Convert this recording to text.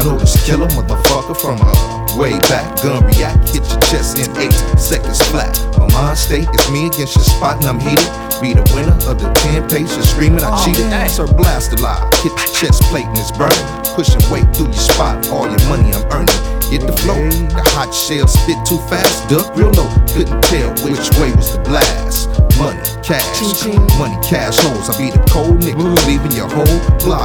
I know this killer motherfucker from way back. Gun react, hit your chest in 8 seconds flat. My mind state is me against your spot and I'm heated. Be the winner of the 10 pages screaming I cheated. Sir blast alive, hit your chest plate and it's burning. Pushing weight through your spot, all your money I'm earning. Hit the flow, the hot shell spit too fast, duck real low. Couldn't tell which way was the blast. Money, cash, money, cash holes. I be the cold nigga, leaving your whole block